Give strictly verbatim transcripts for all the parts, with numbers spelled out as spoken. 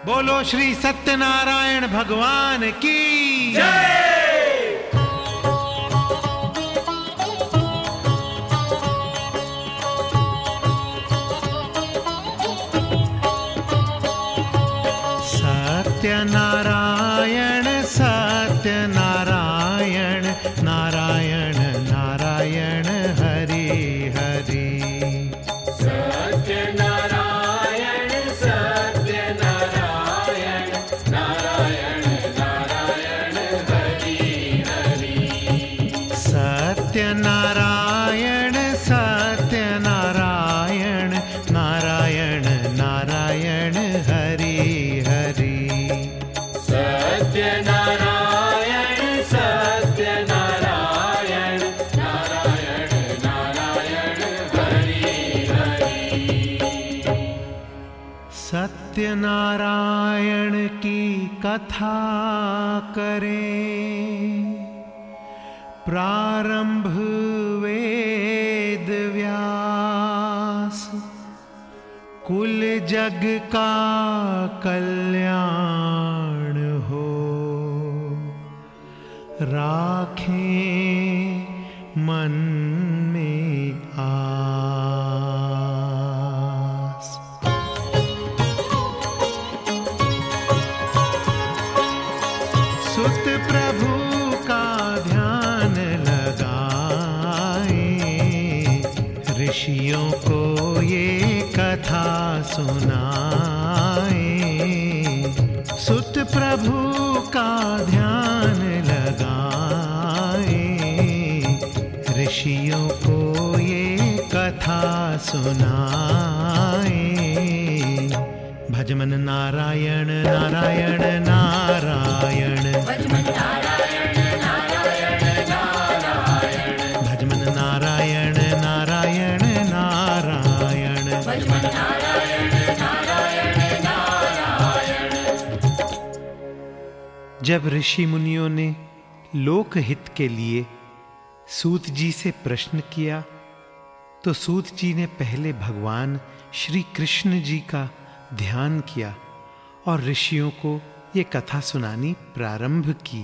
बोलो श्री सत्यनारायण भगवान की जय। सत्यनारायण सत्यनारायण नारायण नारायण हरि हरि। सत्यनारायण सत्यनारायण नारायण नारायण हरि हरि। सत्यनारायण सत्यनारायण नारायण नारायण हरि हरि। सत्यनारायण सत्यनारायण नारायण नारायण हरि हरि। सत्यनारायण की कथा करें, प्रारंभ वेद व्यास, कुल जग का कल्याण हो, राखें मन में आस। सुत प्रभु का ध्यान लगाए, ऋषियों को ये कथा सुनाए। सुत प्रभु का ध्यान लगाए, ऋषियों को ये कथा सुनाए। भजमन नारायण नारायण नारायण, भजमन नारायण नारायण नारायण, भजमन नारायण नारायण नारायण। भजमन नारायण नारायण नारायण। जब ऋषि मुनियों ने लोकहित के लिए सूत जी से प्रश्न किया, तो सूत जी ने पहले भगवान श्री कृष्ण जी का ध्यान किया और ऋषियों को ये कथा सुनानी प्रारंभ की।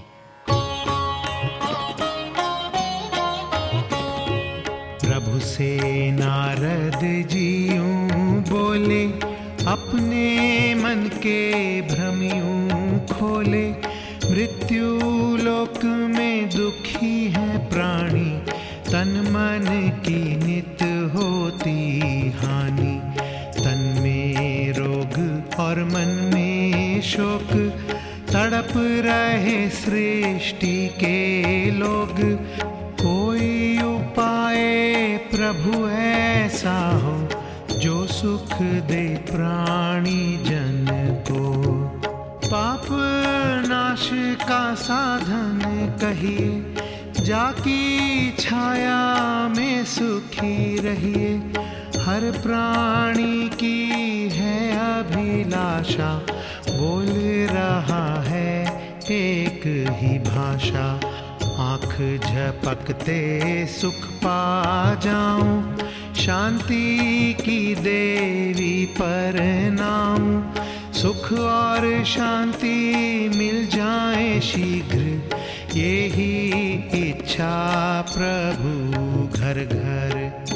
प्रभु से नारद जी यूं बोले, अपने मन के भ्रम यूं खोले। मृत्यु लोक में दुखी है प्राणी, तन मन की नित होती हानि। तन में रोग और मन में शोक, तड़प रहे सृष्टि के लोग। कोई उपाय प्रभु ऐसा हो, जो सुख दे प्राणी जन को। पाप नाश का साधन कहिए, जाकी छाया में सुखी रहिए। हर प्राणी की है अभिलाषा, बोल रहा है एक ही भाषा। आँख झपकते सुख पा जाऊं, शांति की देवी प्रणाम। सुख और शांति मिल जाए शीघ्र, यही इच्छा प्रभु घर घर।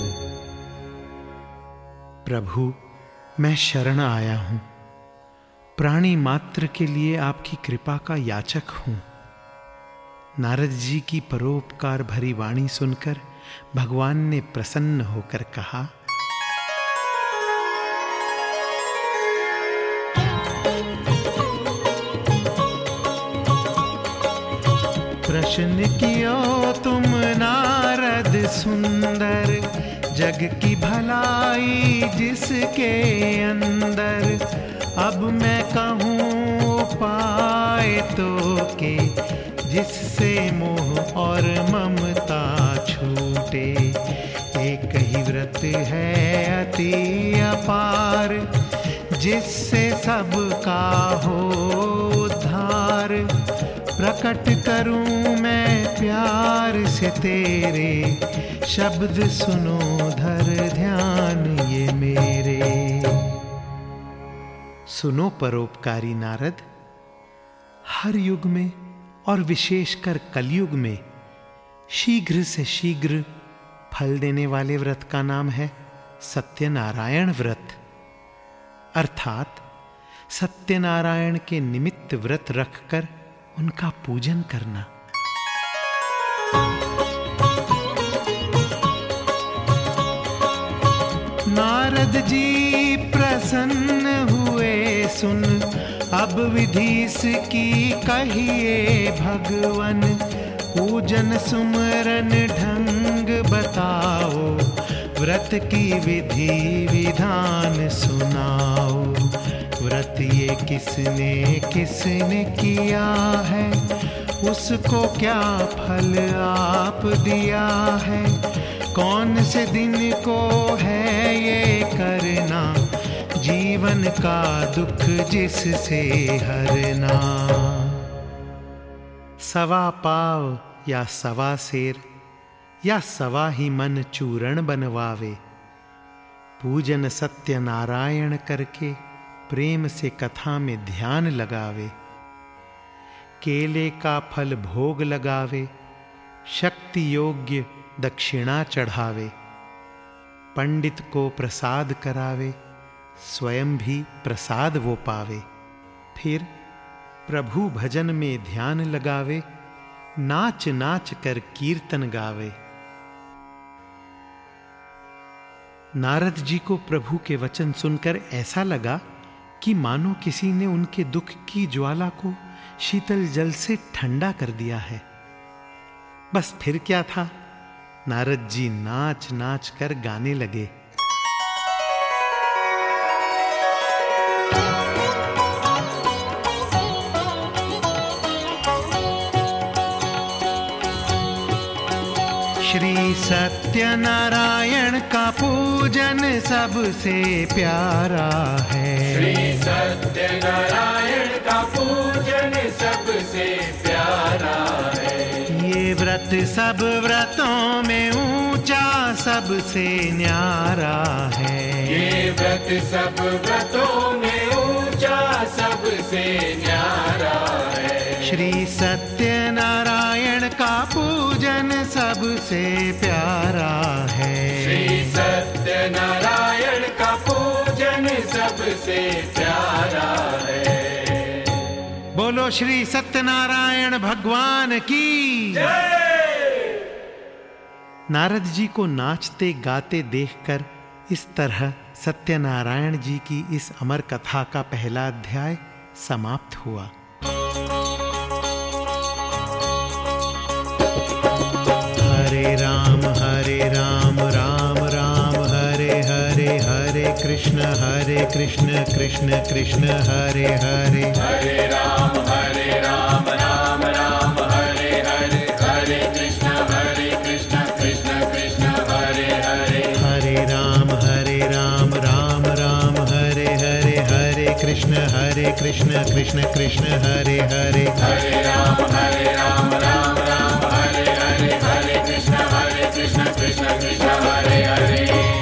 प्रभु, मैं शरण आया हूं, प्राणी मात्र के लिए आपकी कृपा का याचक हूं। नारद जी की परोपकार भरी वाणी सुनकर भगवान ने प्रसन्न होकर कहा, प्रश्न कियो तुम नारद सुंदर, जग की भलाई जिसके अंदर। अब मैं कहूँ उपाय तो के, जिससे मोह और ममता छूटे। एक ही व्रत है अति अपार, जिससे सबका हो उद्धार। प्रकट करूं मैं प्यार से तेरे, शब्द सुनो धर ध्यान ये मेरे। सुनो परोपकारी नारद, हर युग में और विशेषकर कलयुग में शीघ्र से शीघ्र फल देने वाले व्रत का नाम है सत्यनारायण व्रत, अर्थात सत्यनारायण के निमित्त व्रत रखकर उनका पूजन करना। नारद जी प्रसन्न हुए सुन, अब विधि की कहिए भगवन, पूजन सुमरन ढंग बताओ, व्रत की विधि विधान सुनाओ। व्रत ये किसने किसने किया है, उसको क्या फल आप दिया है, कौन से दिन को है ये करना, जीवन का दुख जिससे हरना। सवा पाव या सवा सेर या सवा ही मन चूरण बनवावे, पूजन सत्यनारायण करके प्रेम से कथा में ध्यान लगावे। केले का फल भोग लगावे, शक्ति योग्य दक्षिणा चढ़ावे, पंडित को प्रसाद करावे, स्वयं भी प्रसाद वो पावे। फिर प्रभु भजन में ध्यान लगावे, नाच नाच कर कीर्तन गावे। नारद जी को प्रभु के वचन सुनकर ऐसा लगा कि मानो किसी ने उनके दुख की ज्वाला को शीतल जल से ठंडा कर दिया है। बस फिर क्या था, नारद जी नाच नाच कर गाने लगे। श्री सत्यनारायण का पूजन सबसे प्यारा है, श्री सत्यनारायण का पूजन सबसे प्यारा है। ये व्रत सब व्रतों में ऊंचा सबसे न्यारा है, ये व्रत सब व्रतों में ऊंचा सबसे न्यारा है। श्री सत्यनारायण का पूजन सबसे प्यारा है, श्री सत्यनारायण का पूजन सबसे प्यारा है। बोलो श्री सत्यनारायण भगवान की जय। नारद जी को नाचते गाते देखकर इस तरह सत्यनारायण जी की इस अमर कथा का पहला अध्याय समाप्त हुआ। हरे राम हरे राम राम राम हरे हरे, हरे कृष्ण हरे कृष्ण कृष्ण कृष्ण हरे हरे। हरे राम हरे राम राम राम हरे हरे, हरे कृष्ण हरे कृष्ण कृष्ण कृष्ण हरे हरे। हरे राम हरे राम राम राम हरे हरे, हरे कृष्ण हरे कृष्ण कृष्ण कृष्ण हरे हरे। हरे राम हरे राम राम राम हरे हरे, हरे कृष्ण हरे कृष्ण कृष्ण कृष्ण हरे हरे।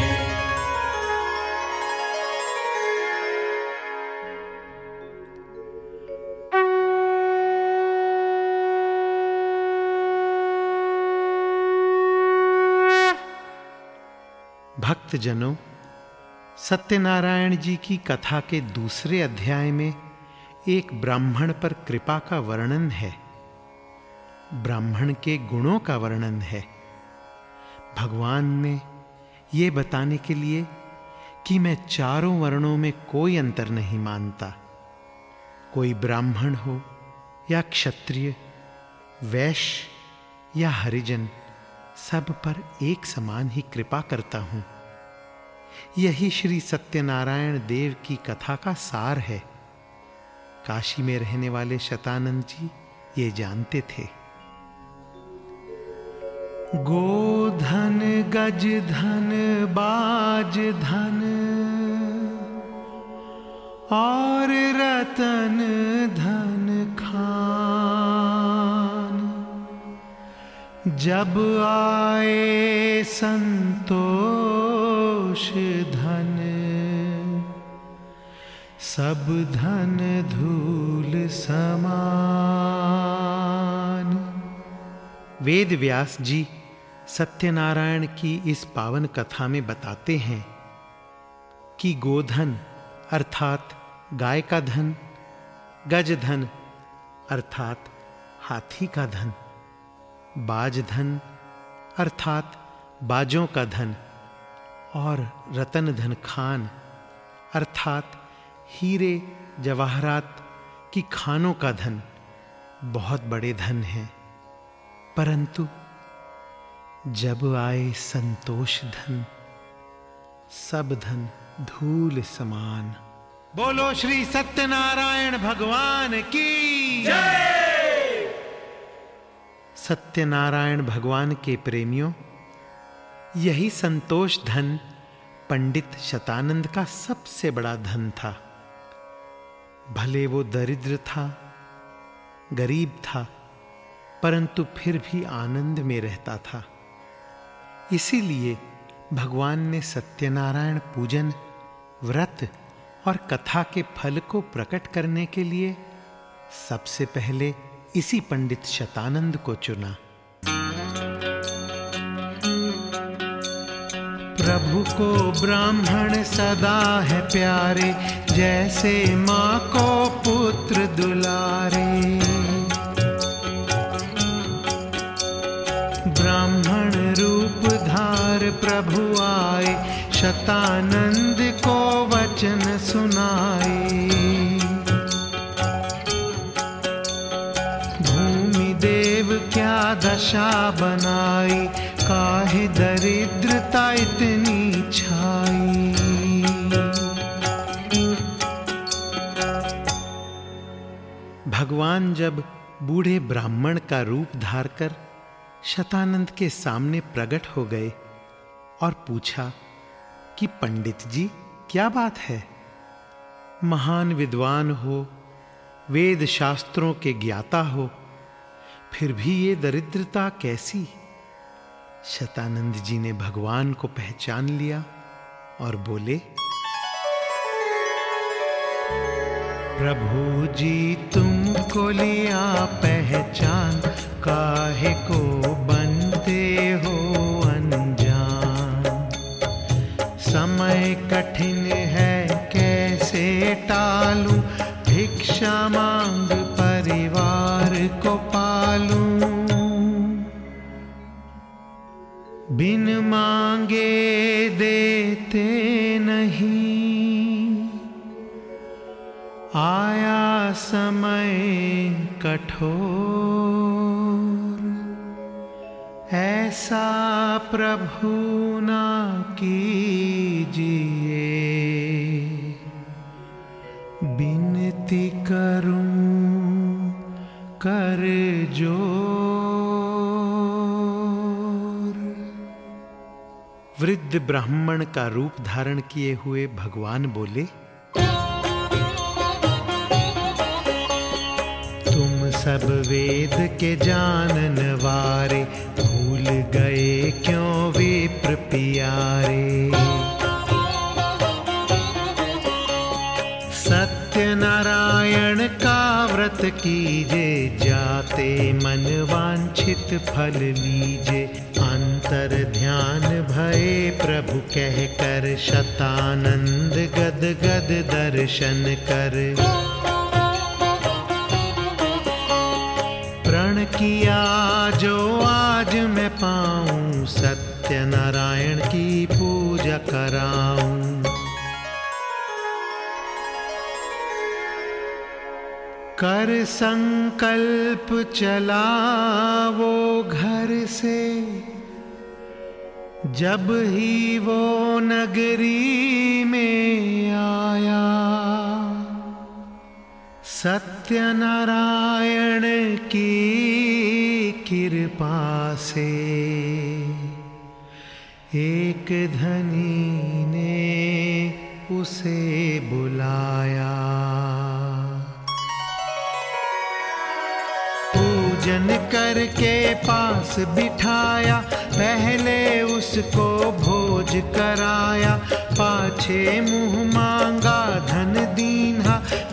भक्तजनों, सत्यनारायण जी की कथा के दूसरे अध्याय में एक ब्राह्मण पर कृपा का वर्णन है, ब्राह्मण के गुणों का वर्णन है। भगवान ने ये बताने के लिए कि मैं चारों वर्णों में कोई अंतर नहीं मानता, कोई ब्राह्मण हो या क्षत्रिय, वैश्य या हरिजन, सब पर एक समान ही कृपा करता हूं। यही श्री सत्यनारायण देव की कथा का सार है। काशी में रहने वाले शतानंद जी ये जानते थे। गोधन गज धन बाज धन और रतन धन खान, जब आए संतोष धन सब धन धूल समान। वेद व्यास जी सत्यनारायण की इस पावन कथा में बताते हैं कि गोधन अर्थात गाय का धन, गज धन अर्थात हाथी का धन, बाज धन अर्थात बाजों का धन और रतन धन खान अर्थात हीरे जवाहरात की खानों का धन बहुत बड़े धन हैं। परंतु जब आए संतोष धन, सब धन धूल समान। बोलो श्री सत्यनारायण भगवान की जय। सत्यनारायण भगवान के प्रेमियों, यही संतोष धन पंडित शतानंद का सबसे बड़ा धन था। भले वो दरिद्र था, गरीब था, परंतु फिर भी आनंद में रहता था। इसीलिए भगवान ने सत्यनारायण पूजन, व्रत और कथा के फल को प्रकट करने के लिए सबसे पहले इसी पंडित शतानंद को चुना। प्रभु को ब्राह्मण सदा है प्यारे, जैसे माँ को पुत्र दुलारे। ब्राह्मण रूप धार प्रभु आए, शतानंद को वचन सुनाए। भूमि देव क्या दशा बनाई, काहे दरिद्रता इतनी छाई। भगवान जब बूढ़े ब्राह्मण का रूप धारकर शतानंद के सामने प्रकट हो गए और पूछा कि पंडित जी क्या बात है? महान विद्वान हो, वेद शास्त्रों के ज्ञाता हो, फिर भी ये दरिद्रता कैसी? शतानंद जी ने भगवान को पहचान लिया और बोले, प्रभु जी तुमको लिया पहचान, काहे को बनते हो अनजान। समय कठिन है कैसे टालूं, भिक्षा मांग परिवार को पालूं। बिन मांगे देते नहीं, आया समय कठोर। ऐसा प्रभु ना कीजिए, बिनती करूं कर जोर। वृद्ध ब्राह्मण का रूप धारण किए हुए भगवान बोले, तुम सब वेद के जानन वारे, भूल गए क्यों विप्र प्यारे। सत्यनारायण का व्रत कीजे, जाते मन वांछित फल लीजे। अंतर ध्यान भये प्रभु कह कर, शतानंद गद गद दर्शन कर। प्रण किया जो आज मैं पाऊं, सत्यनारायण की पूजा कराऊं। कर संकल्प चला वो घर से, जब ही वो नगरी में आया। सत्यनारायण की कृपा से एक धनी ने उसे बुलाया। पूजन करके पास बिठाया, पहले उसको भोज कराया। पाछे मुँह मांगा धन दीन्हा,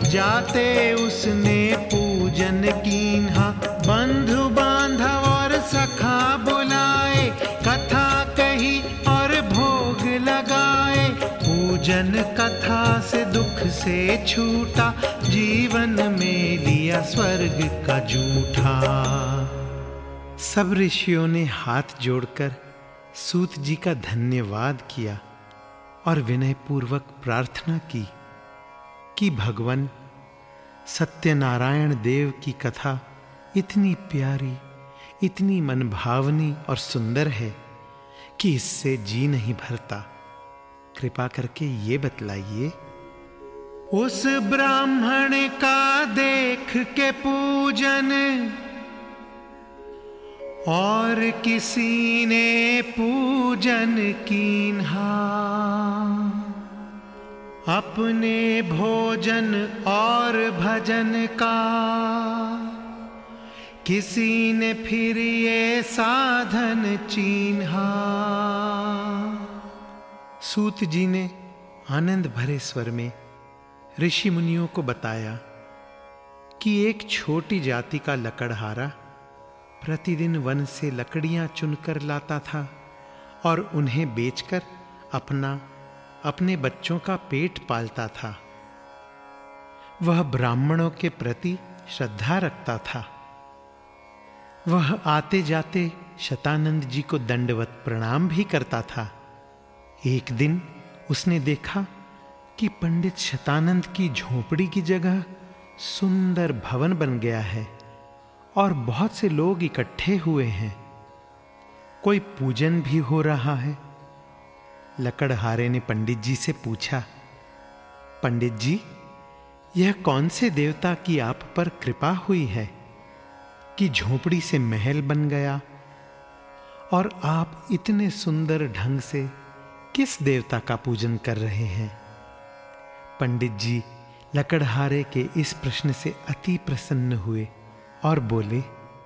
जाते उसने पूजन कीन्हा, बंधु बांधव और सखा बुलाए, कथा कही और भोग लगाए। पूजन कथा से दुख से छूटा, जीवन में लिया स्वर्ग का जूठा। सब ऋषियों ने हाथ जोड़कर सूत जी का धन्यवाद किया और विनय पूर्वक प्रार्थना की कि भगवान, सत्यनारायण देव की कथा इतनी प्यारी, इतनी मनभावनी और सुंदर है कि इससे जी नहीं भरता। कृपा करके ये बतलाइए। उस ब्राह्मण का देख के पूजन और किसी ने पूजन कीन्हा, अपने भोजन और भजन का किसी ने फिर ये साधन चीन्हा। सूत जी ने आनंद भरे स्वर में ऋषि मुनियों को बताया कि एक छोटी जाति का लकड़हारा प्रतिदिन वन से लकड़ियां चुनकर लाता था और उन्हें बेचकर अपना अपने बच्चों का पेट पालता था। वह ब्राह्मणों के प्रति श्रद्धा रखता था। वह आते जाते शतानंद जी को दंडवत प्रणाम भी करता था। एक दिन उसने देखा कि पंडित शतानंद की झोपड़ी की जगह सुंदर भवन बन गया है और बहुत से लोग इकट्ठे हुए हैं। कोई पूजन भी हो रहा है। लकड़हारे ने पंडित जी से पूछा, पंडित जी, यह कौन से देवता की आप पर कृपा हुई है कि झोपड़ी से महल बन गया, और आप इतने सुंदर ढंग से किस देवता का पूजन कर रहे हैं? पंडित जी लकड़हारे के इस प्रश्न से अति प्रसन्न हुए और बोले,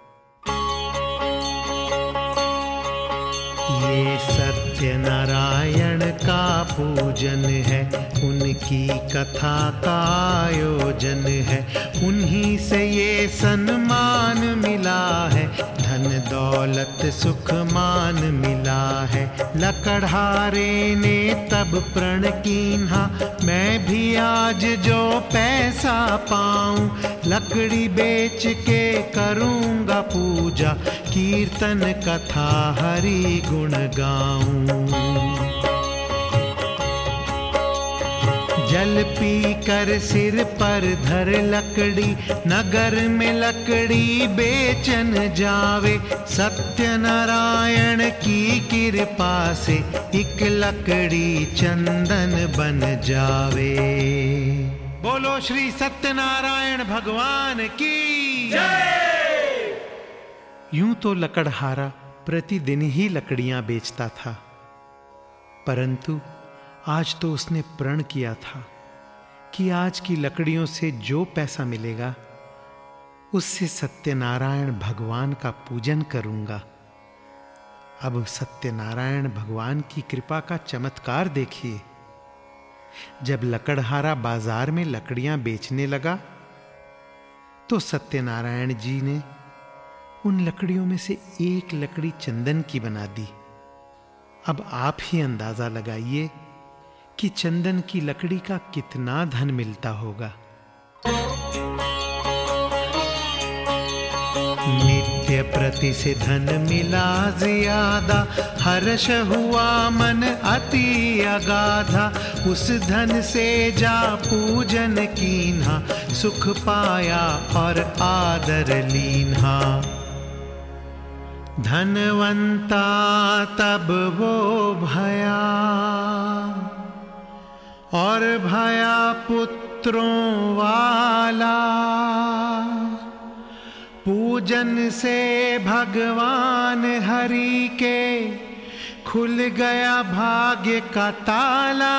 ये सत्यनारायण का पूजन है, उनकी कथा का आयोजन है, उन्हीं से ये सम्मान मिला है, धन दौलत सुख मान मिला है। लकड़हारे ने तब प्रण कीन्हा, मैं भी आज जो पैसा पाऊं, लकड़ी बेच के करूंगा पूजा, कीर्तन कथा हरि गुण गाऊं। जल पी कर सिर पर धर लकड़ी, नगर में लकड़ी बेचन जावे, सत्यनारायण की कृपा से एक लकड़ी चंदन बन जावे। बोलो श्री सत्यनारायण भगवान की जय। यूं तो लकड़हारा प्रतिदिन ही लकड़ियां बेचता था, परंतु आज तो उसने प्रण किया था कि आज की लकड़ियों से जो पैसा मिलेगा उससे सत्यनारायण भगवान का पूजन करूंगा। अब सत्यनारायण भगवान की कृपा का चमत्कार देखिए। जब लकड़हारा बाजार में लकड़ियां बेचने लगा तो सत्यनारायण जी ने उन लकड़ियों में से एक लकड़ी चंदन की बना दी। अब आप ही अंदाजा लगाइए कि चंदन की लकड़ी का कितना धन मिलता होगा। नित्य प्रति से धन मिला ज्यादा, हर्ष हुआ मन अति अगाधा, उस धन से जा पूजन कीन्हा, सुख पाया और आदर लीन्हा। धनवंता तब वो भया और भया पुत्रों वाला, पूजन से भगवान हरि के खुल गया भाग्य का ताला।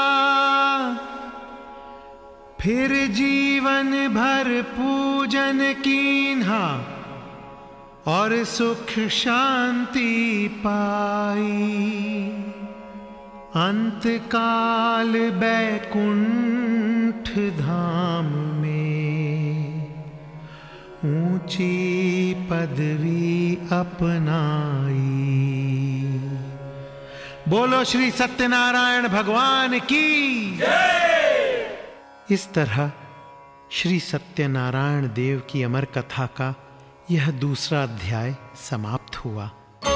फिर जीवन भर पूजन कीन्हा और सुख शांति पाई, अंतकाल बैकुंठ धाम ऊंची पदवी अपनाई। बोलो श्री सत्यनारायण भगवान की जय। इस तरह श्री सत्यनारायण देव की अमर कथा का यह दूसरा अध्याय समाप्त हुआ।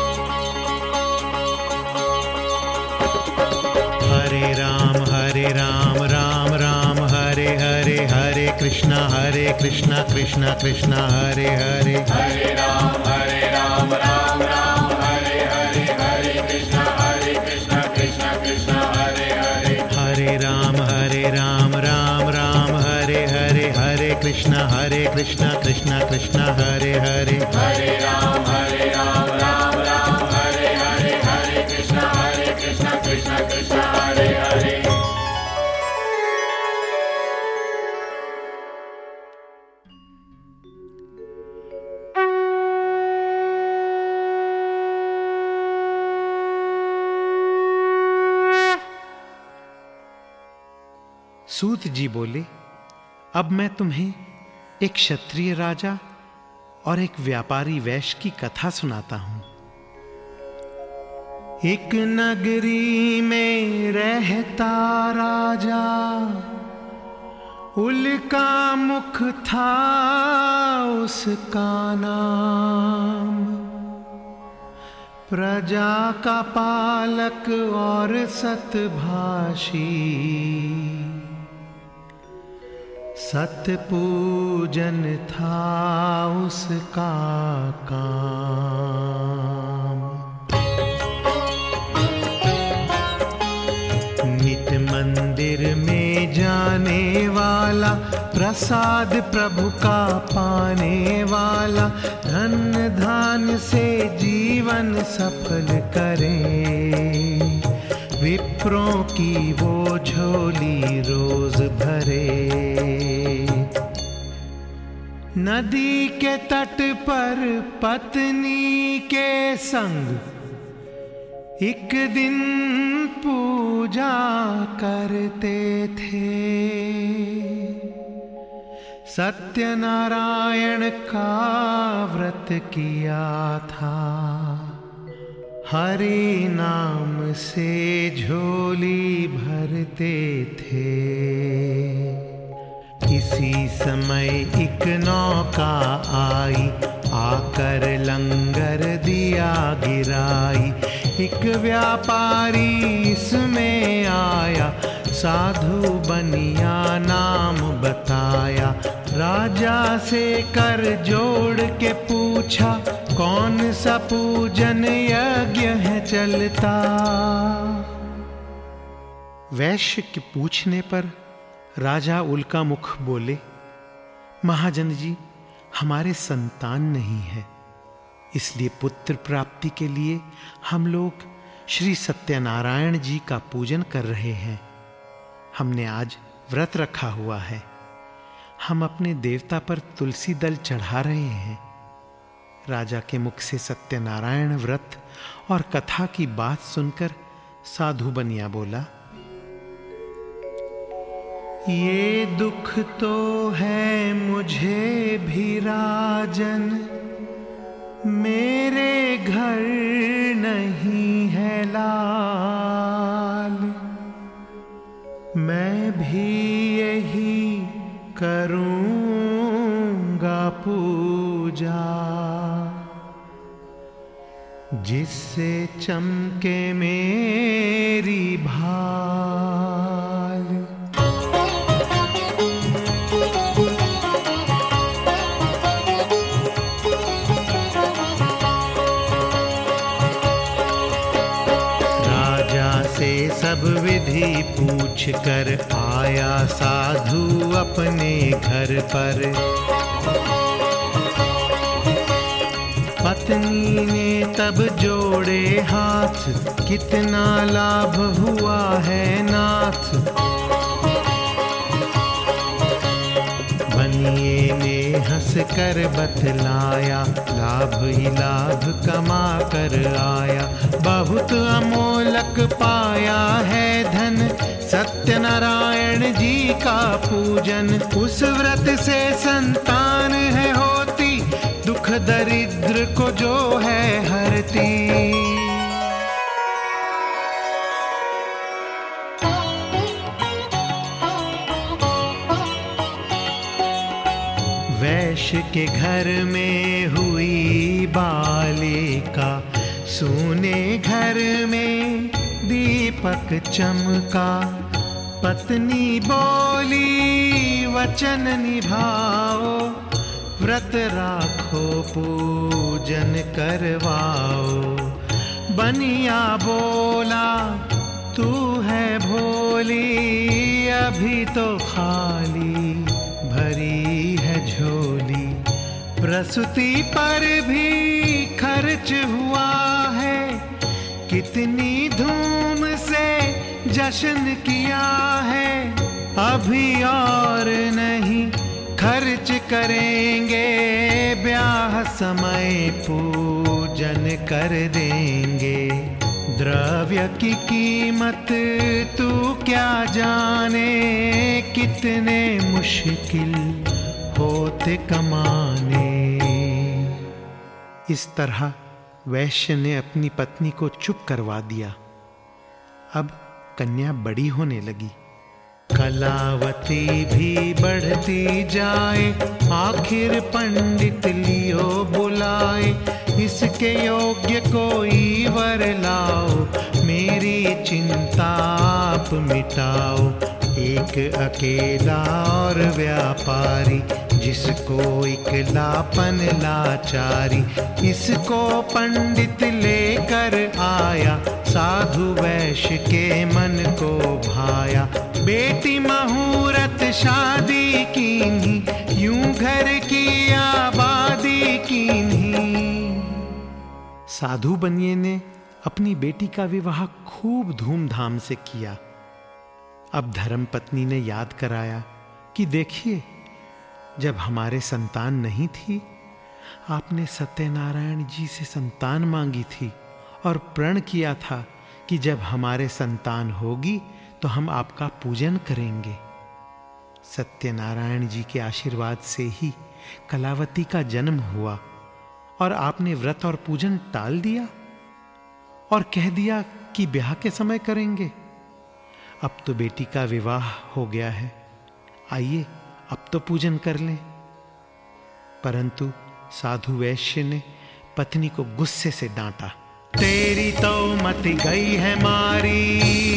हरे राम हरे राम राम राम हरे हरे, हरे कृष्णा हरे कृष्णा कृष्णा कृष्णा हरे हरे, हरे राम हरे राम राम राम हरे हरे, हरे कृष्णा हरे कृष्णा कृष्णा कृष्णा हरे हरे, हरे राम हरे राम राम राम हरे हरे, हरे कृष्णा हरे कृष्णा कृष्णा कृष्णा हरे हरे, हरे राम हरे राम राम राम हरे हरे, हरे कृष्णा हरे कृष्णा कृष्णा कृष्णा हरे हरे। सूत जी बोले, अब मैं तुम्हें एक क्षत्रिय राजा और एक व्यापारी वैश्य की कथा सुनाता हूं। एक नगरी में रहता राजा, उल्का मुख था उसका नाम। प्रजा का पालक और सतभाषी, सतपूजन था उसका काम। नित मंदिर में जाने वाला, प्रसाद प्रभु का पाने वाला, धन धान से जीवन सफल करे। विप्रों की वो झोली रोज भरे। नदी के तट पर पत्नी के संग एक दिन पूजा करते थे। सत्यनारायण का व्रत किया था, हरि नाम से झोली भरते थे। इसी समय एक नौका आई, आकर लंगर दिया गिराई। एक व्यापारी इसमें आया, साधु बनिया नाम बताया। राजा से कर जोड़ के पूछा, कौन सा पूजन यज्ञ है चलता। वैश्य के पूछने पर राजा उल्का मुख बोले, महाजन जी, हमारे संतान नहीं है, इसलिए पुत्र प्राप्ति के लिए हम लोग श्री सत्यनारायण जी का पूजन कर रहे हैं। हमने आज व्रत रखा हुआ है। हम अपने देवता पर तुलसी दल चढ़ा रहे हैं। राजा के मुख से सत्यनारायण व्रत और कथा की बात सुनकर साधु बनिया बोला, ये दुख तो है मुझे भी राजन, मेरे घर नहीं है लाल। मैं भी यही करूंगा पूजा, जिससे चमके मेरी भाल। सब विधि पूछ कर आया साधु अपने घर पर। पत्नी ने तब जोड़े हाथ, कितना लाभ हुआ है नाथ। बनिए ने हंस कर बतलाया, लाभ ही लाभ कमा कर आया। बहुत अमोलक पाया है धन, सत्यनारायण जी का पूजन। उस व्रत से संतान है होती को जो है हरती। वैश्य के घर में हुई बालिका, सूने घर में दीपक चमका। पत्नी बोली वचन निभाओ, व्रत राखो पूजन करवाओ। बनिया बोला तू है भोली, अभी तो खाली भरी है झोली। प्रसूति पर भी खर्च हुआ है, कितनी धूम से जश्न किया है। अभी और नहीं खर्च करेंगे, ब्याह समय पूजन कर देंगे। द्रव्य की कीमत तू क्या जाने, कितने मुश्किल होते कमाने। इस तरह वैश्य ने अपनी पत्नी को चुप करवा दिया। अब कन्या बड़ी होने लगी। कलावती भी बढ़ती जाए, आखिर पंडित लियो बुलाए। इसके योग्य कोई वर लाओ, मेरी चिंता आप मिटाओ। एक अकेला और व्यापारी, जिसको इकलापन लाचारी। इसको पंडित लेकर आया, साधु वैश्य के मन को भाया। बेटी मुहूर्त शादी कीन्ही, यूं घर की आबादी कीन्ही। साधु बनिए ने अपनी बेटी का विवाह खूब धूमधाम से किया। अब धर्मपत्नी ने याद कराया कि देखिए, जब हमारे संतान नहीं थी, आपने सत्यनारायण जी से संतान मांगी थी और प्रण किया था कि जब हमारे संतान होगी तो हम आपका पूजन करेंगे। सत्यनारायण जी के आशीर्वाद से ही कलावती का जन्म हुआ और आपने व्रत और पूजन टाल दिया और कह दिया कि ब्याह के समय करेंगे। अब तो बेटी का विवाह हो गया है, आइए अब तो पूजन कर लें। परंतु साधु वैश्य ने पत्नी को गुस्से से डांटा। तेरी तो मति गई है मारी,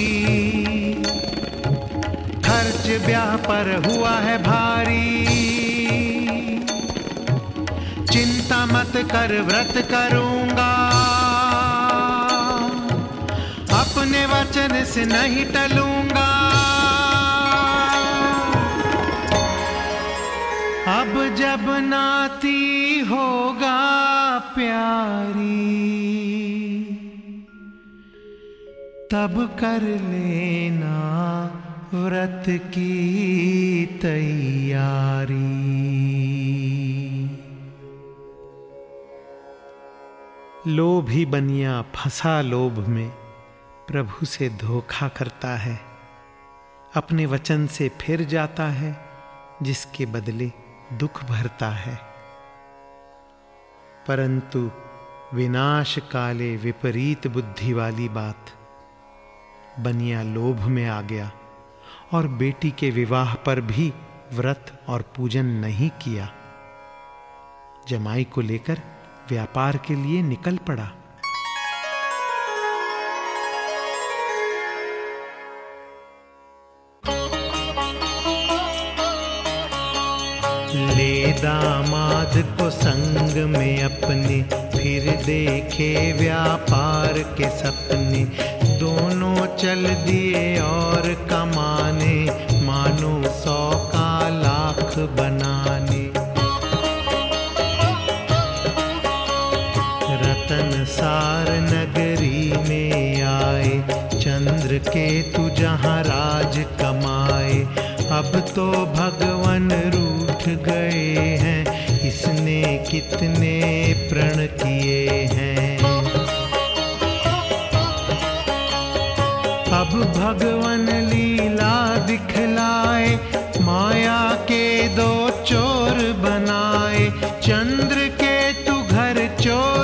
खर्च ब्याह पर हुआ है भारी। चिंता मत कर, व्रत करूंगा, अपने वचन से नहीं टलूंगा। अब जब नाती होगा प्यारी, तब कर लेना व्रत की तैयारी। लोभी बनिया फंसा लोभ में, प्रभु से धोखा करता है। अपने वचन से फिर जाता है, जिसके बदले दुख भरता है। परंतु विनाश काले विपरीत बुद्धि वाली बात, बनिया लोभ में आ गया और बेटी के विवाह पर भी व्रत और पूजन नहीं किया। जमाई को लेकर व्यापार के लिए निकल पड़ा। ले दामाद को संग में अपने, फिर देखे व्यापार के सपने। दोनों चल दिए और कमाने, मानो सौ का लाख बनाने। रतन सार नगरी में आए, चंद्र केतु जहाँ राज कमाए। अब तो भगवान रूठ गए हैं, इसने कितने प्रण किए हैं। अब भगवान लीला दिखलाए, माया के दो चोर बनाए। चंद्र केतु घर चोर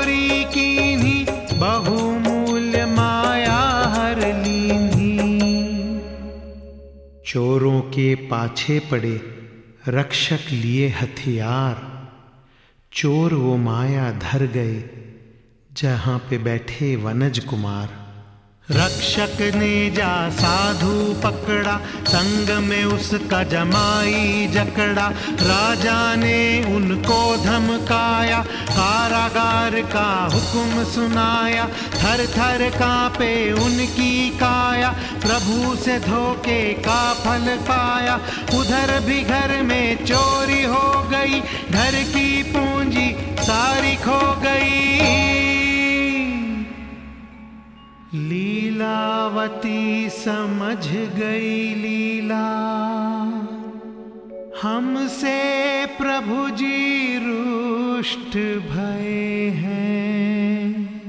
चोरों के पाछे पड़े रक्षक लिए हथियार, चोर वो माया धर गए जहां पे बैठे वनज कुमार। रक्षक ने जा साधु पकड़ा, संग में उसका जमाई जकड़ा। राजा ने उनको धमकाया, कारागार का हुक्म सुनाया। थर थर कांपे उनकी काया, प्रभु से धोखे का फल पाया। उधर भी घर में चोरी हो गई, घर की पूंजी सारी खो गई। लीलावती समझ गई लीला, हमसे प्रभु जी रुष्ट भये हैं।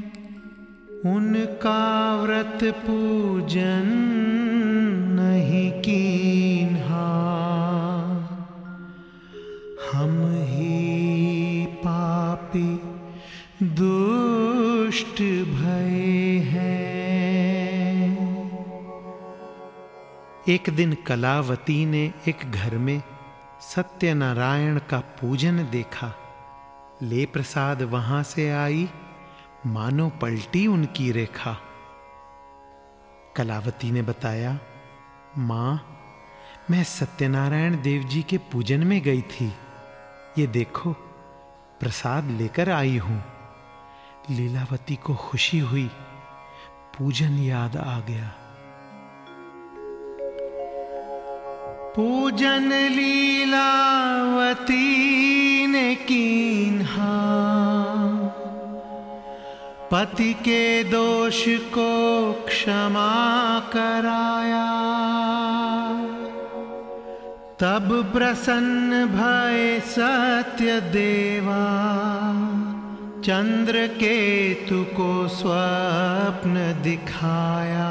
उनका व्रत पूजन नहीं कीन्हा, हम ही पापी दुष्ट भये हैं। एक दिन कलावती ने एक घर में सत्यनारायण का पूजन देखा। ले प्रसाद वहां से आई, मानो पलटी उनकी रेखा। कलावती ने बताया, मां, मैं सत्यनारायण देव जी के पूजन में गई थी। ये देखो प्रसाद लेकर आई हूं। लीलावती को खुशी हुई, पूजन याद आ गया। पूजन लीलावती ने कीन्हा, पति के दोष को क्षमा कराया। तब प्रसन्न भय सत्य देवा, चंद्र केतु को स्वप्न दिखाया।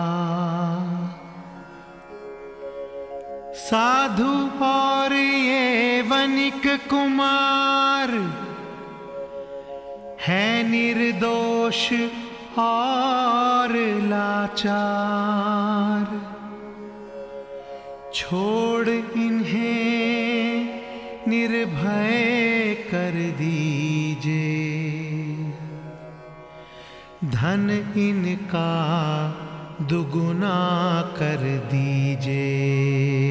साधु और ये वनिक कुमार है निर्दोष और लाचार। छोड़ इन्हें निर्भय कर दीजिए, धन इनका दुगुना कर दीजिए।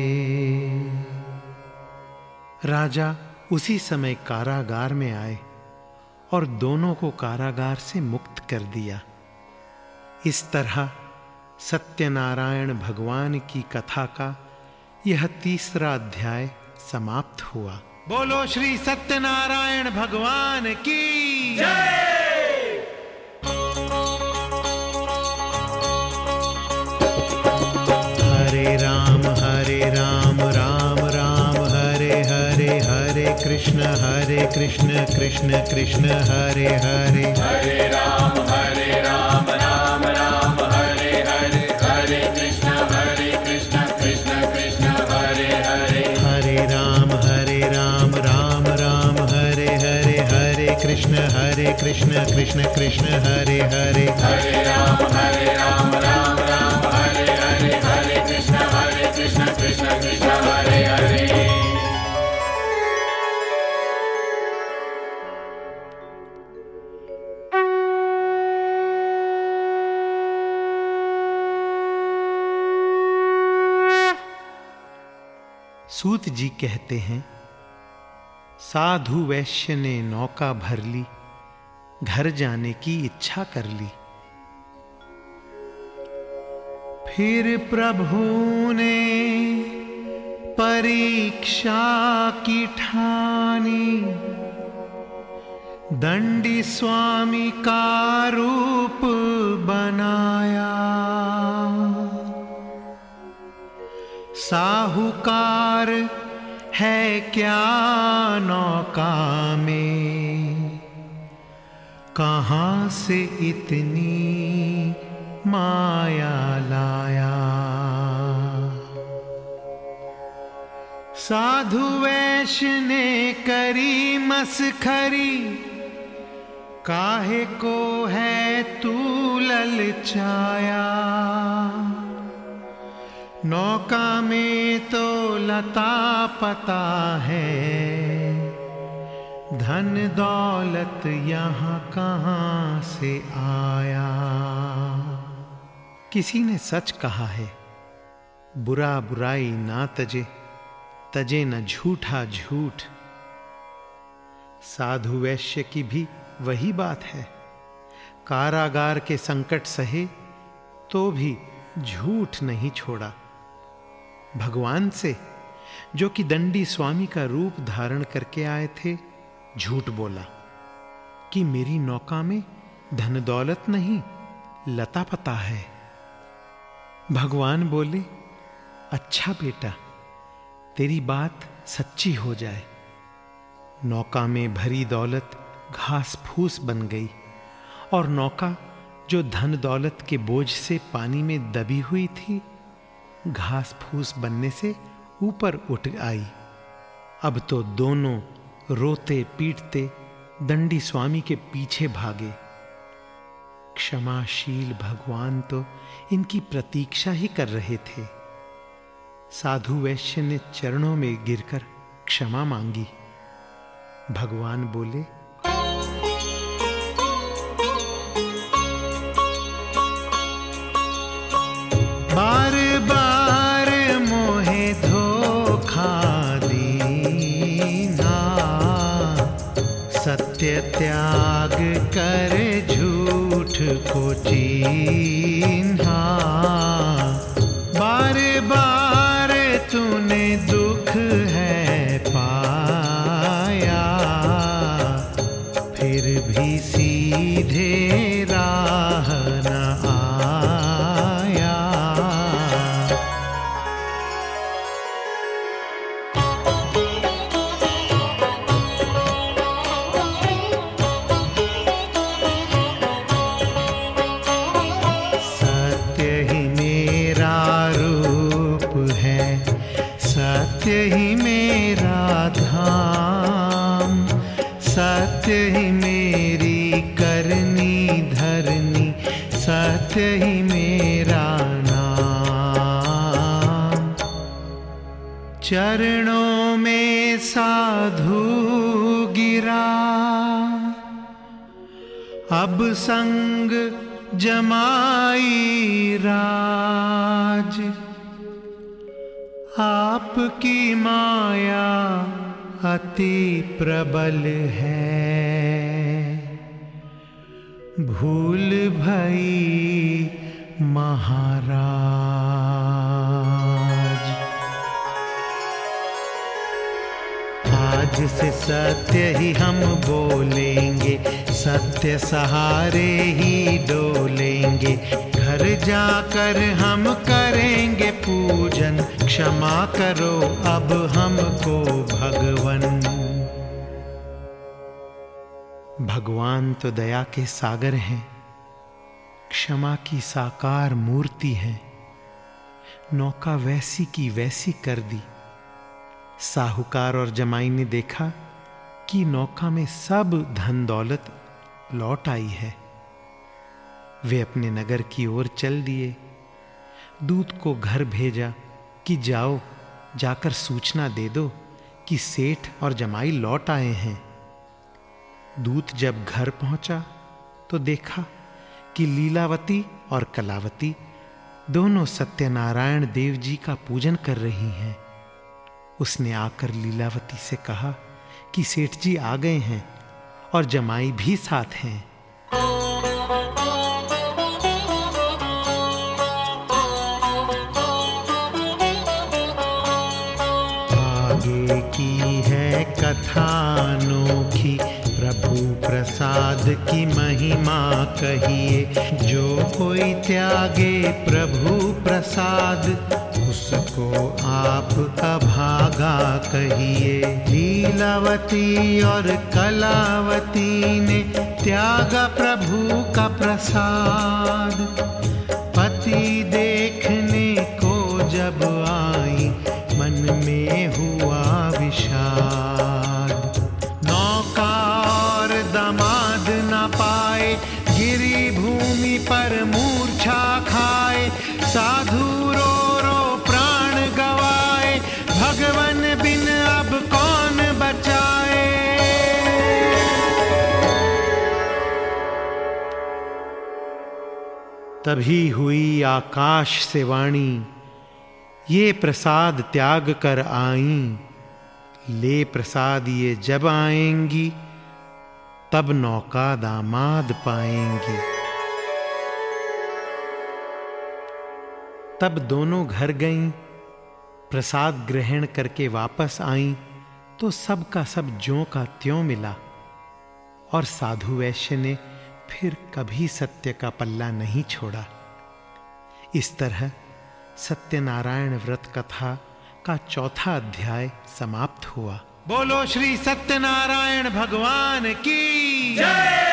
राजा उसी समय कारागार में आए और दोनों को कारागार से मुक्त कर दिया। इस तरह सत्यनारायण भगवान की कथा का यह तीसरा अध्याय समाप्त हुआ। बोलो श्री सत्यनारायण भगवान की जय। हरे राम हरे राम राम राम हरे हरे, हरे कृष्ण हरे कृष्ण कृष्ण कृष्ण हरे हरे। हरे राम हरे राम राम राम हरे हरे, हरे कृष्ण हरे कृष्ण कृष्ण कृष्ण हरे हरे। हरे राम हरे राम राम राम हरे हरे, हरे कृष्ण हरे कृष्ण कृष्ण कृष्ण हरे हरे। हरे राम हरे राम राम राम हरे हरे, हरे कृष्ण हरे कृष्ण कृष्ण कृष्ण हरे हरे। सूत जी कहते हैं, साधु वैश्य ने नौका भर ली, घर जाने की इच्छा कर ली। फिर प्रभु ने परीक्षा की ठानी, दंडी स्वामी का रूप बनाया। साहूकार है क्या नौका में, कहां से इतनी माया लाया। साधु वैश्य ने करी मसखरी, काहे को है तू ललचाया। नौका में तो लता पता है, धन दौलत यहाँ कहाँ से आया। किसी ने सच कहा है, बुरा बुराई ना तजे, तजे न झूठा झूठ। साधु वैश्य की भी वही बात है, कारागार के संकट सहे तो भी झूठ नहीं छोड़ा। भगवान से, जो कि दंडी स्वामी का रूप धारण करके आए थे, झूठ बोला कि मेरी नौका में धन दौलत नहीं, लता पता है। भगवान बोले, अच्छा बेटा, तेरी बात सच्ची हो जाए। नौका में भरी दौलत घास फूस बन गई, और नौका जो धन दौलत के बोझ से पानी में दबी हुई थी, घास फूस बनने से ऊपर उठ आई। अब तो दोनों रोते पीटते दंडी स्वामी के पीछे भागे। क्षमाशील भगवान तो इनकी प्रतीक्षा ही कर रहे थे। साधु वैश्य ने चरणों में गिरकर क्षमा मांगी। भगवान बोले, बार बार मोहे धोखा दीना, सत्य त्याग कर झूठ को चीन्हा। बार बार तूने दुख है पाया, फिर भी सीधे राह न आया। सत्य ही मेरा रूप है, सत्य ही मेरा धाम, सत्य ही मेरी करनी धरनी, सत्य ही मेरा नाम। चरणों में साधु गिरा, अब संग जमाई राज। आपकी माया अति प्रबल है, भूल भई महाराज। आज से सत्य ही हम बोलेंगे, सत्य सहारे ही डोलेंगे। घर जाकर हम करेंगे पूजन, क्षमा करो अब हमको भगवन। भगवान तो दया के सागर हैं, क्षमा की साकार मूर्ति है। नौका वैसी की वैसी कर दी। साहूकार और जमाई ने देखा कि नौका में सब धन दौलत लौट आई है। वे अपने नगर की ओर चल दिए। दूत को घर भेजा कि जाओ, जाकर सूचना दे दो कि सेठ और जमाई लौट आए हैं। दूत जब घर पहुंचा तो देखा कि लीलावती और कलावती दोनों सत्यनारायण देव जी का पूजन कर रही हैं। उसने आकर लीलावती से कहा कि सेठ जी आ गए हैं और जमाई भी साथ हैं। आगे की है कथा अनोखी, प्रभु प्रसाद की महिमा कहिए। जो कोई त्यागे प्रभु प्रसाद, उसको आप अभागा कहिए। लीलावती और कलावती ने त्यागा प्रभु का प्रसाद। पति देखने को जब आई, मन में हुआ विषाद। नौका और दामाद न पाए, गिरी भूमि पर मूर्छा खाए। साधु रो रो तभी हुई आकाश से वाणी, ये प्रसाद त्याग कर आईं, ले प्रसाद ये जब आएंगी, तब नौका दामाद पाएंगी। तब दोनों घर गईं, प्रसाद ग्रहण करके वापस आईं, तो सब का सब ज्यों का त्यों मिला, और साधु वैश्य ने फिर कभी सत्य का पल्ला नहीं छोड़ा। इस तरह सत्यनारायण व्रत कथा का चौथा अध्याय समाप्त हुआ। बोलो श्री सत्यनारायण भगवान की जय।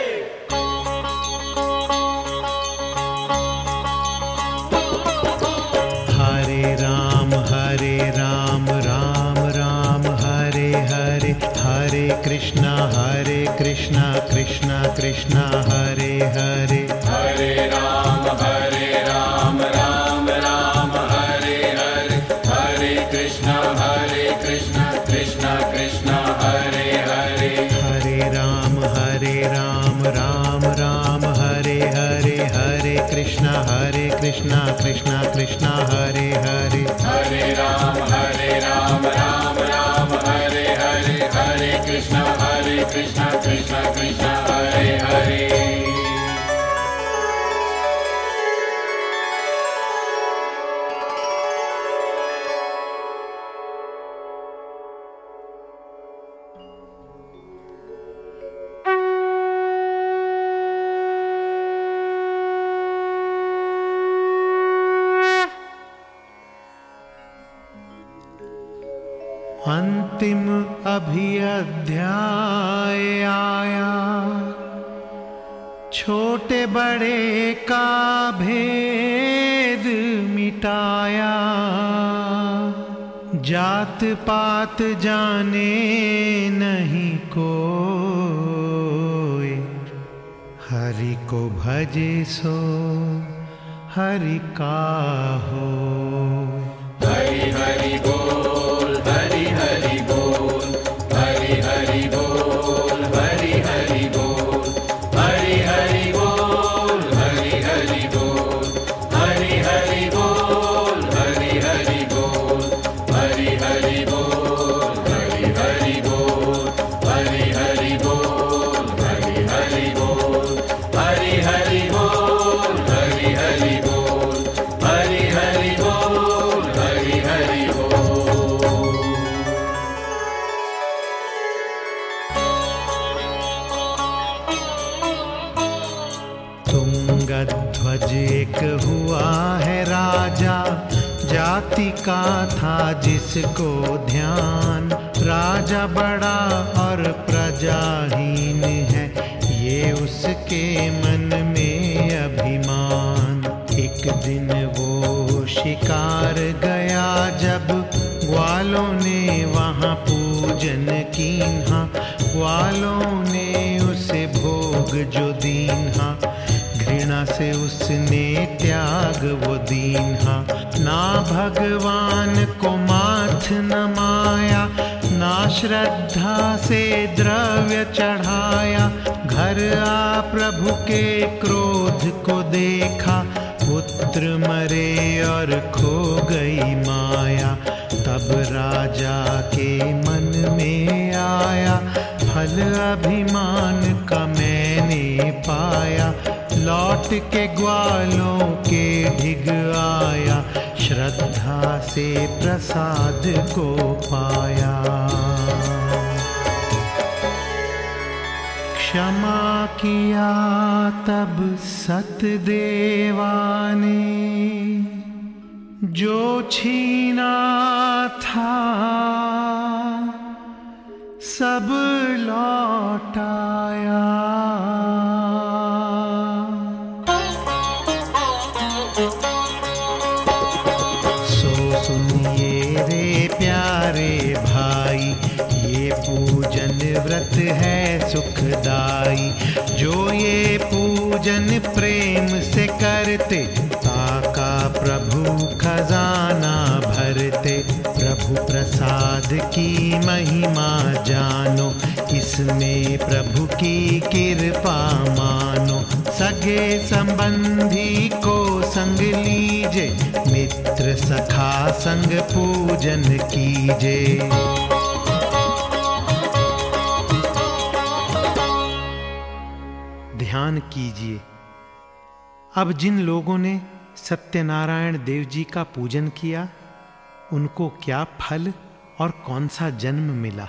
हरे राम हरे राम राम राम हरे हरे, हरे कृष्णा हरे कृष्णा कृष्णा कृष्णा हरे हरे, हरे राम हरे राम राम राम हरे हरे, हरे कृष्णा हरे कृष्णा कृष्णा कृष्णा हरे हरे, हरे राम हरे राम राम राम हरे हरे, हरे कृष्णा हरे कृष्णा कृष्णा कृष्णा हरे हरे, हरे राम हरे राम राम राम हरे हरे, हरे कृष्णा हरे कृष्णा कृष्णा कृष्णा हरे हरे। अंतिम अभिअध्याय आया, छोटे बड़े का भेद मिटाया, जात पात जाने नहीं कोई, हरि को भजे सो हरि का हो। हरि हरि बोल हरि हरि बोल, हरि हरि बोल हरि हरि बोल, हरि हरि बोल हरि हरि बोल, हरि हरि बोल हरि हरि बोल, हरि हरि बोल हरि हरि बोल, हरि हरि बोल हरि हरि बोल, हरि हरि बोल हरि हरि बोल, हरि हरि बोल हरि हरि बोल। तुंगध्वज एक हुआ है राजा, जाति का था जिसको ध्यान, राजा बड़ा और प्रजाहीन है, ये उसके मन में अभिमान। एक दिन वो शिकार गया जब, ग्वालों ने वहाँ पूजन कीन्हा, ग्वालों ने उसे भोग जो दीन्हा, घृणा से उसने त्याग वो दीन्हा। ना भगवान को माथ नमाया, ना श्रद्धा से द्रव्य चढ़ाया, घर आ प्रभु के क्रोध को देखा, पुत्र मरे और खो गई माया। तब राजा के मन में आया, फल अभिमान का मैंने पाया, लौट के ग्वालों के ढिग आया, श्रद्धा से प्रसाद को पाया। क्षमा किया तब सतदेवा ने, जो छीना था सब लौटाया। सो सुनिए रे प्यारे भाई, ये पूजन व्रत है सुखदाई, जो ये पूजन प्रेम से करते, ताका प्रभु खजाना भरते। प्रभु प्रसाद की महिमा जानो, इसमें प्रभु की कृपा मानो, सज सगे संबंधी को संग लीजे, मित्र सखा संग पूजन कीजे। ध्यान कीजिए, अब जिन लोगों ने सत्यनारायण देव जी का पूजन किया, उनको क्या फल और कौन सा जन्म मिला।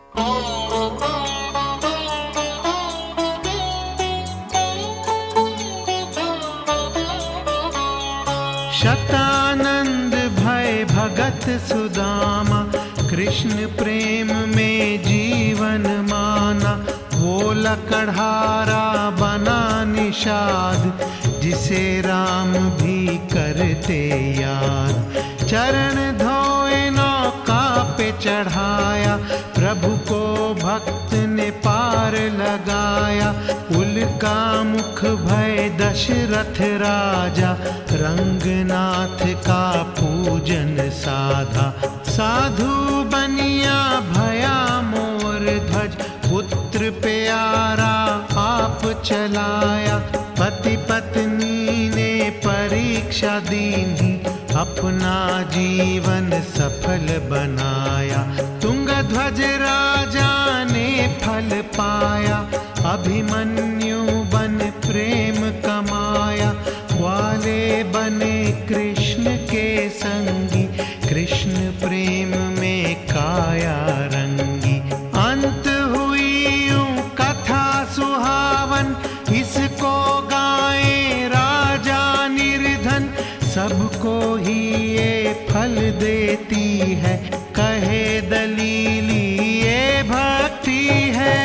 शतानंद भय भगत सुदामा, कृष्ण प्रेम में जीवन माना। वो लकड़हारा बना निषाद, जिसे राम भी करते याद। चरण धोए नौका पे चढ़ाया, प्रभु को भक्त ने पार लगाया। उल्का मुख भय दशरथ राजा, रंगनाथ का पूजन साधा। साधु बनिया भया मोर ध्वज, पुत्र प्यारा आप चलाया। पति पत्नी ने परीक्षा दीन्ही, अपना जीवन सफल बनाया। तुंगध्वज राजा ने फल पाया, अभिमन्यु बन प्रेम कमाया। ग्वाले बने कृष्ण के संगी, कृष्ण प्रेम में काया रंगी। अंत हुई यूं कथा सुहावन, इसको गाए राजा निर्धन। सबको ही ये फल देती है, कहे दलीली ये भक्ति है।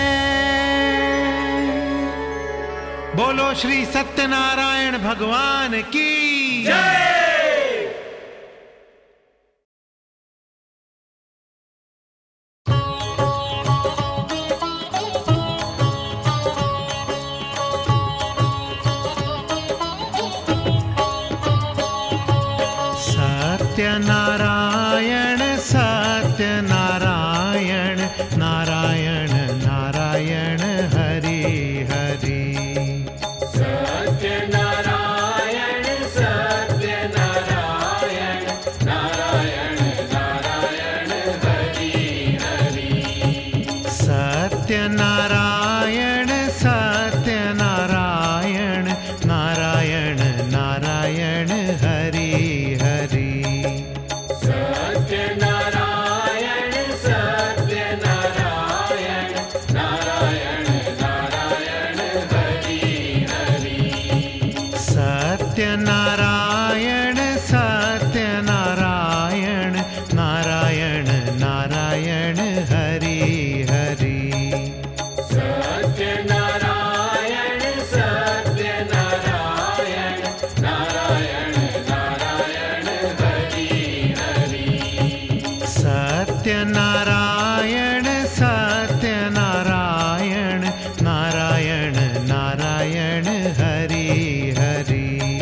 बोलो श्री सत्यनारायण भगवान की जय। सत्यनारायण सत्यनारायण, नारायण नारायण हरि हरि। सत्यनारायण सत्यनारायण, नारायण नारायण हरि हरि। सत्यनारायण सत्यनारायण, नारायण नारायण हरि हरि। सत्यनारायण सत्यनारायण, नारायण नारायण हरि हरि। सत्यनारायण सत्यनारायण, नारायण नारायण हरि हरि। सत्यनारायण सत्यनारायण, नारायण नारायण हरि हरि। सत्यनारायण सत्यनारायण, नारायण नारायण हरि हरि।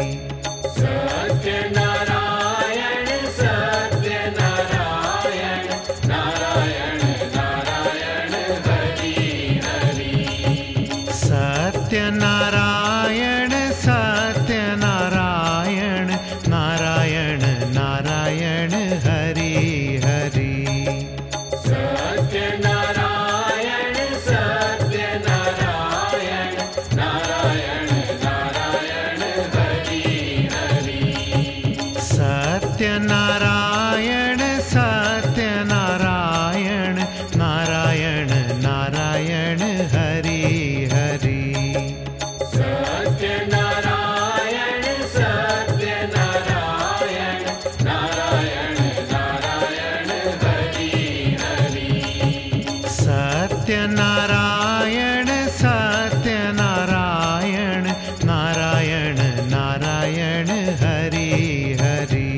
सत्यनारायण सत्यनारायण, नारायण नारायण हरि हरि। सत्यनारायण सत्यनारायण, नारायण नारायण हरि हरि। सत्यनारायण सत्यनारायण, नारायण नारायण हरि हरि। सत्यनारायण सत्यनारायण, नारायण नारायण हरि हरि। सत्यनारायण सत्यनारायण, नारायण नारायण हरि हरि। सत्यनारायण सत्यनारायण, नारायण नारायण हरि हरि।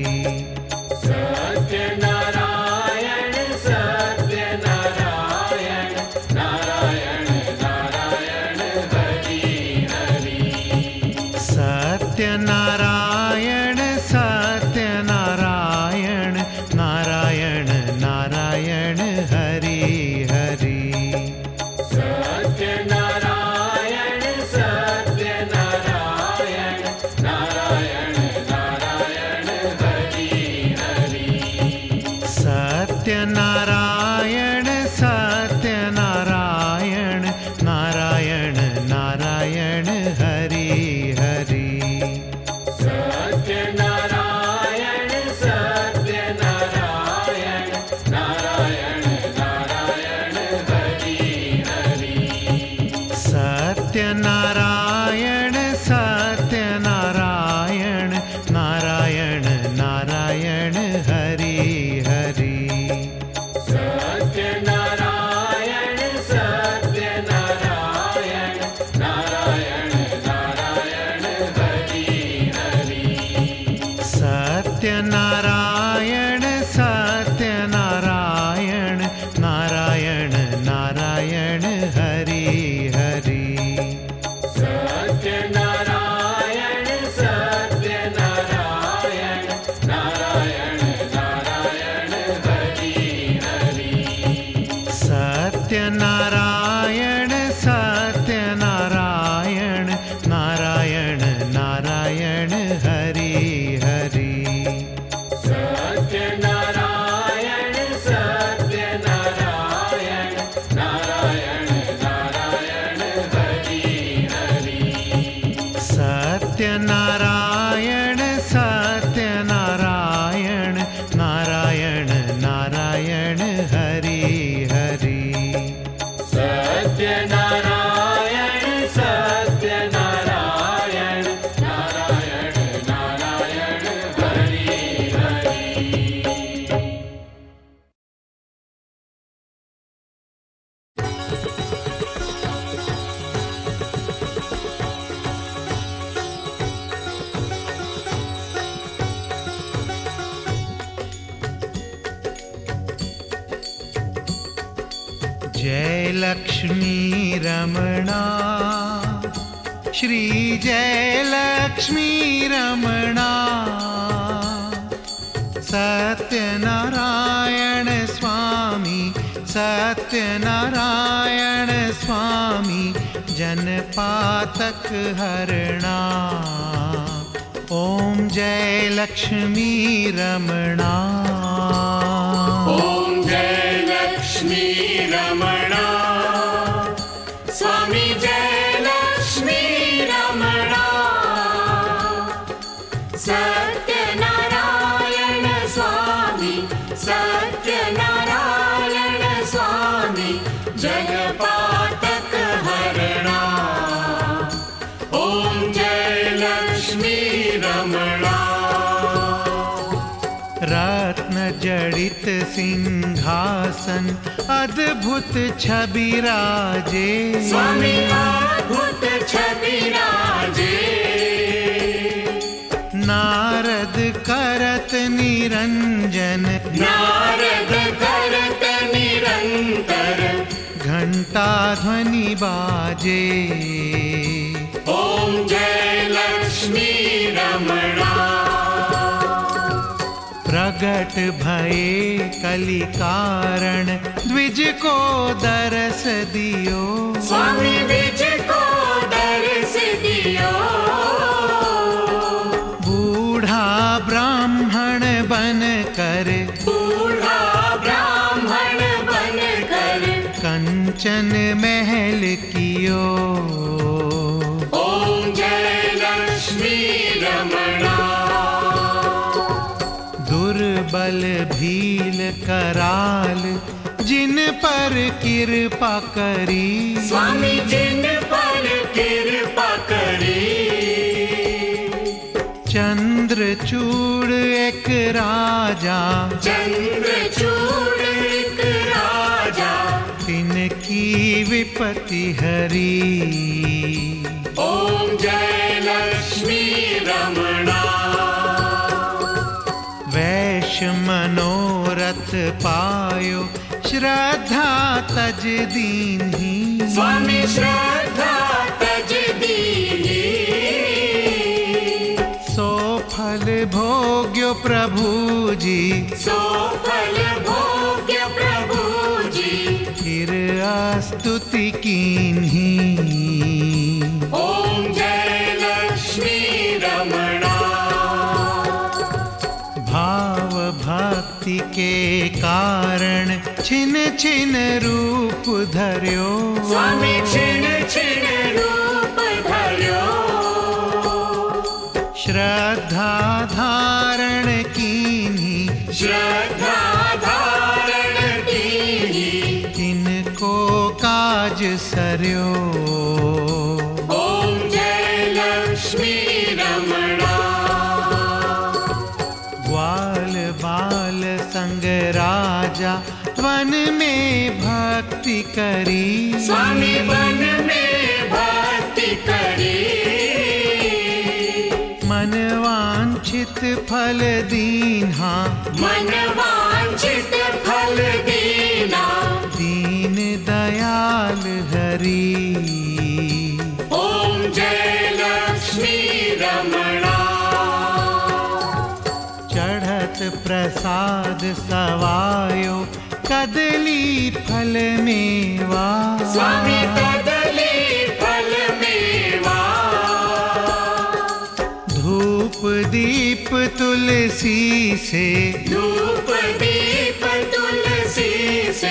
सत्यनारायण सत्यनारायण, नारायण नारायण हरि हरि। सत्यनारायण सत्यनारायण, नारायण नारायण हरि हरि। सत्यनारायण सत्यनारायण, सत्यनारायण सत्यनारायण नारायण नारायण हरि हरि। सत्यनारायण सत्यनारायण नारायण नारायण हरि हरि। जय लक्ष्मी रमणा श्री जय लक्ष्मी रमणा। सत्यनारायण स्वामी सत्यनारायण स्वामी जनपातक हरणा। ओम जय लक्ष्मी रमणा। ओम जय लक्ष्मी रमणा स्वामी जय लक्ष्मी रमणा। सत्यनारायण स्वामी सत्यनारायण स्वामी जनपातक हरणा। ओम जय लक्ष्मी रमणा। रत्न जड़ित सिंहासन अद्भुत छवि राजे। स्वामी अद्भुत छवि राजे। नारद करत निरंजन नारद करत निरंतर घंटा ध्वनि बाजे। ओम जय लक्ष्मी रमणा। प्रगट भये कलि कारण द्विज को दरस दियो। स्वामी द्विज को दरस दियो। बूढ़ा ब्राह्मण बन कर बूढ़ा ब्राह्मण बन कर कंचन महल कियो। ओम जय लक्ष्मी रमणा। दुर्बल भील कराल जिन पर कृपा करी। स्वामी जिन पर कृपा करी। चंद्रचूड़ एक राजा चंद्रचूड़ एक राजा तिनकी विपत्ति हरी। ओम जय लक्ष्मी रमणा। वैश्य मनोरथ पायो श्रद्धा तज दीन्ही। स्वामी श्रद्धा तज दीन्ही। सो फल भोग्यो प्रभु जी सो फल भोग्य प्रभु जी फिर स्तुति कीन्ही। ओम जय लक्ष्मी रमणा। भाव भक्ति के कारण छिन छिन रूप धर्यो। स्वामी छिन छिन रूप धर्यो। श्रद्धा धारण कीन्ही श्रद्धा धारण कीन्ही। तिनको काज सर्यो। ओम जय लक्ष्मी रमणा। ग्वाल बाल संग राजा वन में भक्ति करी। स्वामी वन में भक्ति करी। मन वांछित फल दीन्हा मन वांछित फल दीना। दीन दयाल हरि। ओम जय लक्ष्मी रमणा। चढ़त प्रसाद सवायो कदली फल मेवा। स्वामी कदली फल मेवा। धूप दीप तुलसी से धूप दीप तुलसी से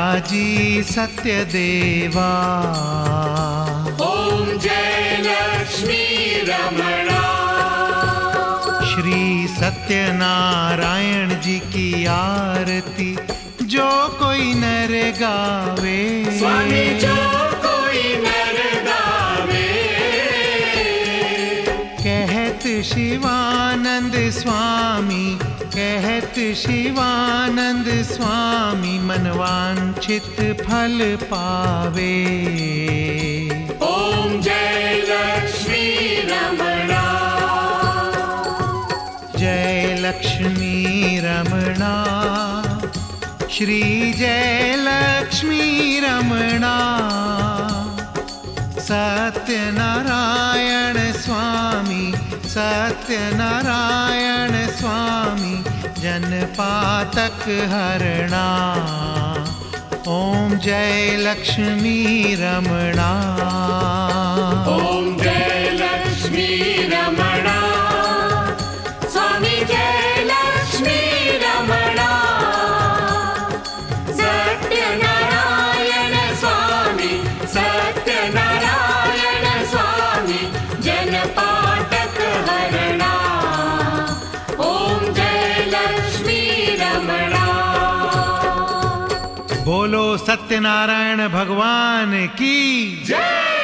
राजी सत्य देवा। ओम जय लक्ष्मी लक्ष्मी रमणा। श्री सत्यनारायण जी की आरती जो कोई नर गावे, स्वामी जो कोई नर गावे। कहत शिवानंद स्वामी, कहत शिवानंद स्वामी, मनवांछित फल पावे। ओम जय लक्ष्मी रमणा। जय लक्ष्मी रमणा, श्री जय लक्ष्मी रमणा। सत्यनारायण स्वामी, सत्यनारायण स्वामी, जनपातक हरणा। ओम जय लक्ष्मी रमणा। ओम जय लक्ष्मी रमणा। स्वामी जय लक्ष्मी रमणा। सत्यनारायण स्वामी, सत्यनारायण स्वामी, जनपातक हरणा। ओम जय लक्ष्मी रमणा। बोलो सत्यनारायण भगवान की जय।